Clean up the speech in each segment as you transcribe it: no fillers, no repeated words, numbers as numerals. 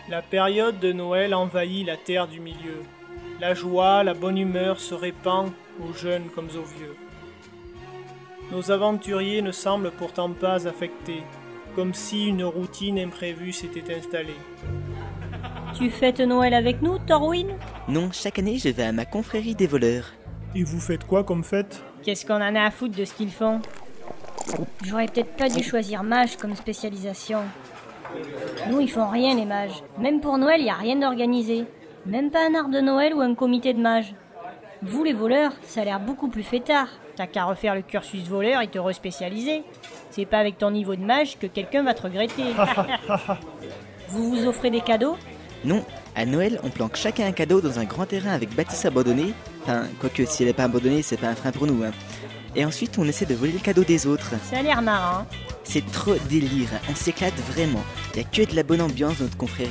La période de Noël envahit la terre du milieu. La joie, la bonne humeur se répand aux jeunes comme aux vieux. Nos aventuriers ne semblent pourtant pas affectés, comme si une routine imprévue s'était installée. Tu fêtes Noël avec nous, Thorwin? Non, chaque année je vais à ma confrérie des voleurs. Et vous faites quoi comme fête? Qu'est-ce qu'on en a à foutre de ce qu'ils font? J'aurais peut-être pas dû choisir mage comme spécialisation. Nous, ils font rien, les mages. Même pour Noël, y a rien d'organisé. Même pas un arbre de Noël ou un comité de mages. Vous, les voleurs, ça a l'air beaucoup plus fêtard. T'as qu'à refaire le cursus voleur et te respécialiser. C'est pas avec ton niveau de mage que quelqu'un va te regretter. Vous vous offrez des cadeaux? Non, à Noël, on planque chacun un cadeau dans un grand terrain avec bâtisse abandonnée. Enfin, quoique si elle n'est pas abandonnée, c'est pas un frein pour nous, hein. Et ensuite, on essaie de voler le cadeau des autres. Ça a l'air marrant. C'est trop délire, on s'éclate vraiment. Y a que de la bonne ambiance dans notre confrérie.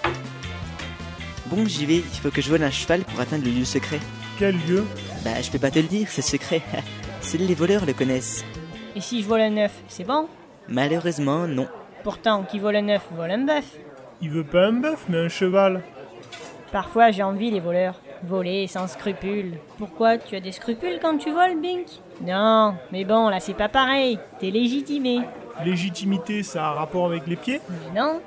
Bon, j'y vais, il faut que je vole un cheval pour atteindre le lieu secret. Quel lieu? Bah, je peux pas te le dire, c'est secret. Seuls les voleurs le connaissent. Et si je vole un œuf, c'est bon? Malheureusement, non. Pourtant, qui vole un œuf, vole un bœuf. Il veut pas un bœuf, mais un cheval. Parfois, j'ai envie, les voleurs. Voler sans scrupules. Pourquoi? Tu as des scrupules quand tu voles, Bink? Non, mais bon, là, c'est pas pareil. T'es légitimé. Légitimité, ça a un rapport avec les pieds? Mais non.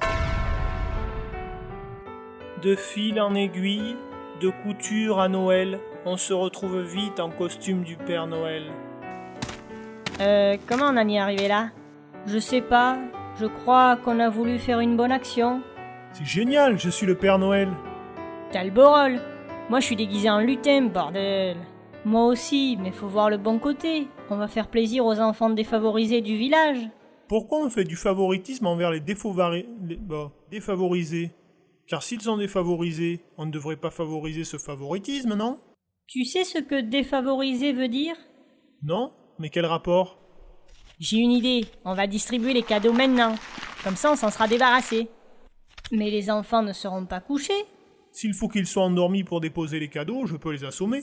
De fil en aiguille, de couture à Noël, on se retrouve vite en costume du Père Noël. Comment on en est arrivé là? Je sais pas. Je crois qu'on a voulu faire une bonne action. C'est génial, je suis le Père Noël. T'as le beau rôle. Moi, je suis déguisé en lutin, bordel. Moi aussi, mais faut voir le bon côté. On va faire plaisir aux enfants défavorisés du village. Pourquoi on fait du favoritisme envers les défavorisés? Car s'ils sont défavorisés, on ne devrait pas favoriser ce favoritisme, non? Tu sais ce que défavorisé veut dire? Non? Mais quel rapport? J'ai une idée, on va distribuer les cadeaux maintenant. Comme ça, on s'en sera débarrassé. Mais les enfants ne seront pas couchés. S'il faut qu'ils soient endormis pour déposer les cadeaux, je peux les assommer.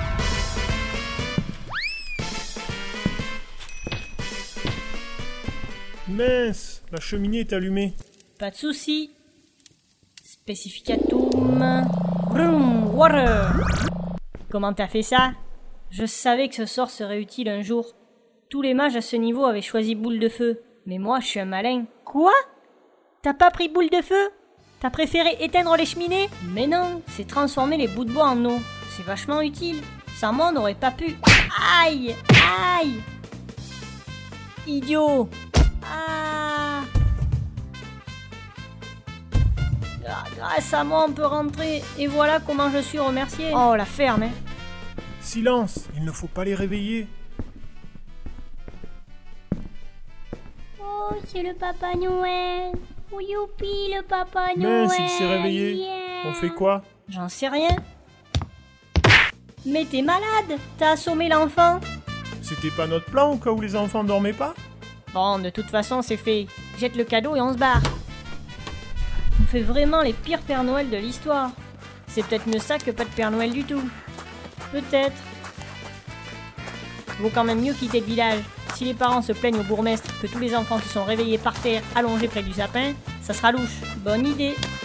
Mince, la cheminée est allumée. Pas de souci. Spécificatum. Brum, water. Comment t'as fait ça? Je savais que ce sort serait utile un jour. Tous les mages à ce niveau avaient choisi boule de feu. Mais moi, je suis un malin. Quoi? T'as pas pris boule de feu? T'as préféré éteindre les cheminées? Mais non, c'est transformer les bouts de bois en eau. C'est vachement utile. Sans moi, on n'aurait pas pu. Aïe! Aïe! Idiot! Ah! Grâce à moi, on peut rentrer. Et voilà comment je suis remercié. Oh, la ferme, hein. Silence, il ne faut pas les réveiller. Oh, c'est le Papa Noël. Oh, youpi, le Papa Noël. Mince, il s'est réveillé. Yeah. On fait quoi? J'en sais rien. Mais t'es malade. T'as assommé l'enfant. C'était pas notre plan au cas où les enfants dormaient pas? Bon, de toute façon, c'est fait. Jette le cadeau et on se barre. On fait vraiment les pires Pères Noël de l'histoire. C'est peut-être mieux ça que pas de Père Noël du tout. Peut-être. Vaut quand même mieux quitter le village. Si les parents se plaignent au bourgmestre que tous les enfants se sont réveillés par terre, allongés près du sapin, ça sera louche. Bonne idée.